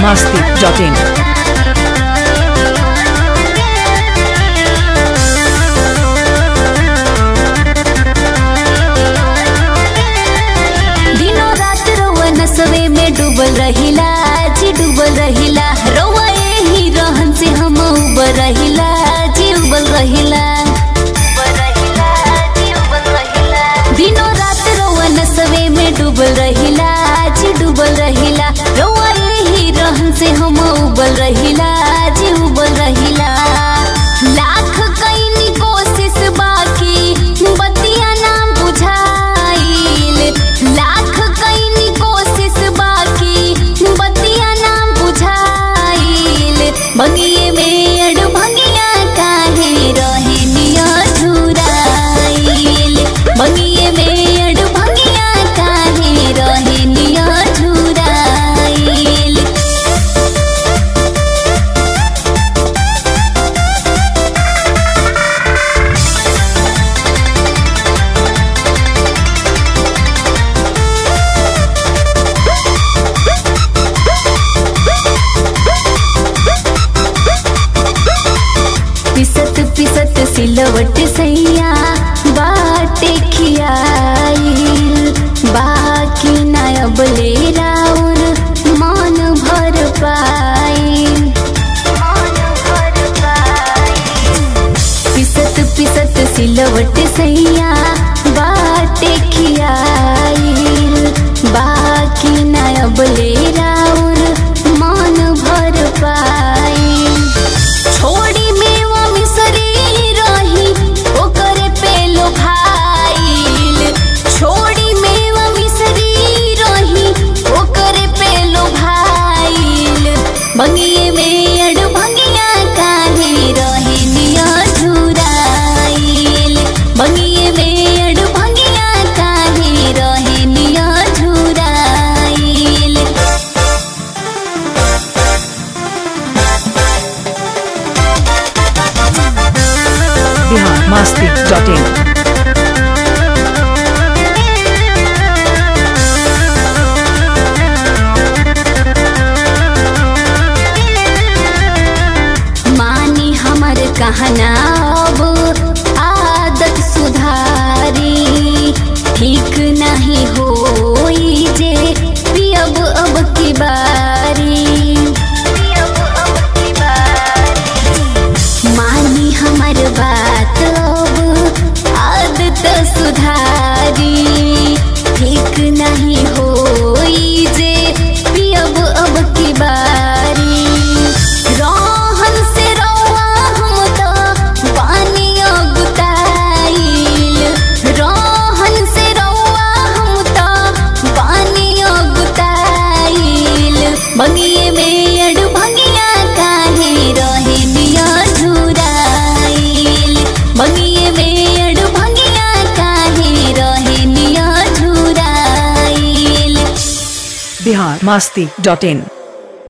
biharmasti.in नसवे में डूबल रहिला जी डूबल रहिला रउआ एही रहन से हम उबर रहिला जी उबल रहिला दिनों रात रउआ नसवे में डूबल रहिला जी डूबल रहिला रउआ एही रहन से हम उबल रहिला जी उबल रहिला लाख कईनी कोशिश बाकी बतिया ना बुझाइल लाख कईनी कोशिश बाकी बतिया ना बुझाइल भंगिए में अड़ भंगिया काहे रहे निया झुराइल भंगिए में अड़ भंगिया काहे रहे निया झुराइल पिसत पिसत सिलवट सैया बाटे खियाइल बाकी नायब ले राउर मन भर पाइल पिसत पिसत सिलवट सैया बाटे खियाइल बाकी नायब ले राउर मन भर पाइल छोड़ी मेवा मिसरी रही ओकरे पे लो भाईल छोड़ी मेवा मिसरी रही ओकरे पे लो भाईल भंगिए में अड़ भंगिया काहे रहे निया झुराइल भंगिए में अड़ भंगिया काहे रहे निया झुराइल biharmasti.in मानी हमर कहना अब आदत सुधारी ठीक नहीं होई जे पियब अब की बारी मानी हमर बात अब आदत सुधारी ठीक नहीं होई जे पियब अब की बारी रोहन से रौआ हम तो पानी गुताइल रोहन से रौआ हम तो पानी गुताइल भंगिए में अड़ भंगिया काहे रहे निया झुराइल भंगिए में अड़ भंगिया काहे रहे निया झुराइल biharmasti.in